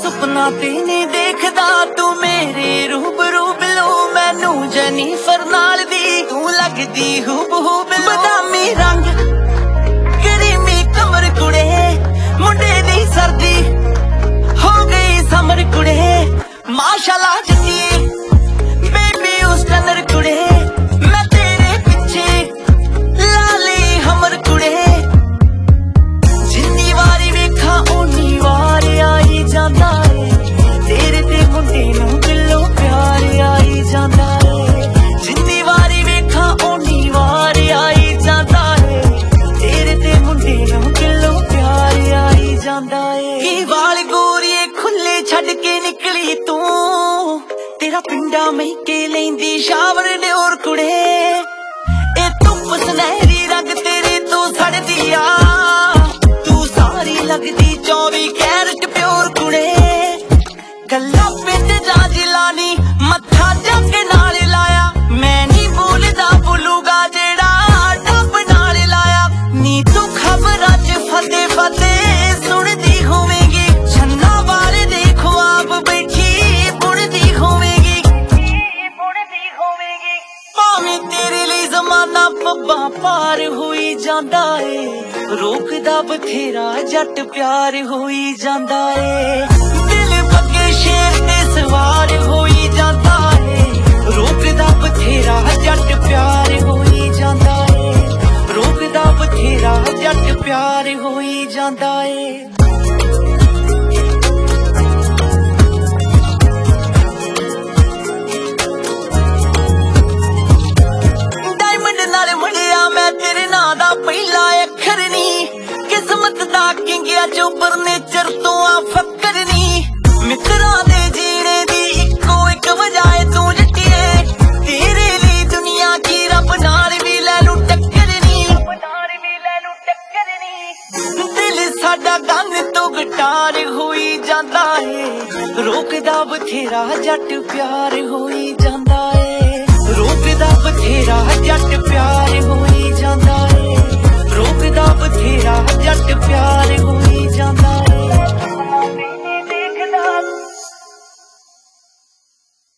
ਸੁਪਨਾ ਤੇ ਨਹੀਂ ਦੇਖਦਾ ਤੂੰ ਮੇਰੇ ਰੂਬਰੂ ਬਿਲੋ ਮੈਨੂੰ ਜੈਨੀਫਰ ਨਾਲ ਦੀ ਤੂੰ ਲੱਗਦੀ ਹੂਬਹੂ ਬਿਲੋ ਬਦਾਮੀ ਰੰਗ ਕਰੀਮੀ ਕਮਰ ਕੁੜੇ ਮੁੰਡੇ ਦੀ ਸਰਦੀ ਹੋ ਗਈ ਸਮਰ ਕੁੜੇ ਮਾਸ਼ਾਅੱਲਾ ਜੱਟੀਏ ਬੇਬੀ ਉਸ ਕਨਰ ਕੁੜੇ ਮੈਂ ਤੇਰੇ ਪਿੱਛੇ ਲਾਲੀ ਹਮਰ ਕੁੜੇ ਜਿੰਨੀ ਵਾਰੀ ਵੇਖਾਂ ਓਨੀ ਵਾਰ ਆਈ ਜਾਂਦਾ ਏ ਤੇਰੇ ਤੇ ਮੁੰਡੇ ਨੂੰ ਦਿਲੋਂ ਪਿਆਰ ਆਈ ਜਾਂਦਾ ਏ ਜਿੰਨੀ ਵਾਰੀ ਵੇਖਾਂ ਓਨੀ ਵਾਰ ਆਈ ਜਾਂਦਾ ਏ ਤੇਰੇ ਤੇ ਮੁੰਡੇ ਨੂੰ ਦਿਲੋਂ ਪਿਆਰ ਆਈ ਜਾਂਦਾ ਏ ਕੀ ਵਾਲ ਗੋਰੀਏ ਖੁੱਲੇ ਛੱਡ ਕੇ ਨਿਕਲੀ ਤੂੰ ਤੇਰਾ ਪਿੰਡਾ ਮਹਿਕੇ ਲੈਂਦੀ ਸ਼ਾਵਰ ਡਿਓਰ ਕੁੜੇ ਇਹ ਧੁੱਪ ਸੁਨਹਿਰੀ ਰੰਗ ਤੇਰੇ ਤੋਂ ਸੜਦੀ ਆ ਤੂੰ ਸਾਰੀ ਲੱਗਦੀ 24 ਕੈਰਟ ਪਿਓਰ ਕੁੜੇ ਗੱਲਾਂ ਪਿੰਡ ਜਾ ਜਿਲਾਨੀ ਮੱਥਾ ਜੱਗ ਨਾਲ ਲਾਇਆ ਮੈਂ ਨਹੀਂ ਭੁੱਲਦਾ ਭੁੱਲੂਗਾ ਜਿਹੜਾ ਡੱਬ ਨਾਲ ਲਾਇਆ ਨੀ ਤੂੰ ਖਬਰਾਂ 'ਚ ਫਤੇ ਫਤੇ ਸੁਣਦੀ ਹੋਵੇਂਗੀ ਛੰਨਾ ਬਾਰੇ ਦੇਖੋ ਆਪ ਬੈਠੀ ਬੁਣਦੀ ਹੋਵੇਂਗੀ ਭਾਵੇਂ ਤੇਰੇ ਲਈ ਜ਼ਮਾਨਾ ਪੱਬਾਂ ਪਾਰ ਹੋਈ ਜਾਂਦਾ ਏ ਰੋਕਦਾ ਬਥੇਰਾ ਜੱਟ ਪਿਆਰ ਹੋਈ ਜਾਂਦਾ ਏ ਦਿਲ ਬੱਗੇ ਸ਼ੇਰ ਤੇ ਸਵਾਰ ਹੋਈ ਜਾਂਦਾ ਏ ਰੋਕਦਾ ਬਥੇਰਾ ਜੱਟ ਪਿਆਰ ਹੋਈ ਜਾਂਦਾ ਏ ਰੋਕਦਾ ਬਥੇਰਾ ਜੱਟ ਪਿਆਰ ਹੋਈ ਜਾਂਦਾ ਏ ਤੇਰੇ ਨਾਂ ਦਾ ਪਹਿਲਾ ਅੱਖਰ ਨੀ ਕਿਸਮਤ ਦਾ ਕਿੰਗਿਆ ਜੋ ਫਰਨੀਚਰ ਤੋਂ ਆ ਫੱਕਰ ਨੀ ਮਿੱਤਰਾਂ ਦੇ ਜੀਣੇ ਦੀ ਇੱਕੋ ਇੱਕ ਵਜ੍ਹਾ ਏ ਤੂੰ ਜੱਟੀਏ ਤੇਰੇ ਲਈ ਦੁਨੀਆ ਕੀ ਰੱਬ ਨਾਲ ਵੀ ਲੈ ਲੂ ਟੱਕਰ ਨੀ ਦਿਲ ਸਾਡਾ ਗੰਨ ਤੋਂ ਗਿਟਾਰ ਹੋਈ ਜਾਂਦਾ ਏ ਰੋਕਦਾ ਬਥੇਰਾ ਜੱਟ ਪਿਆਰ ਹੋਈ ਜਾਂਦਾ ਏ ਰੋਕਦਾ ਬਥੇਰਾ ਜੱਟ ਪਿਆਰ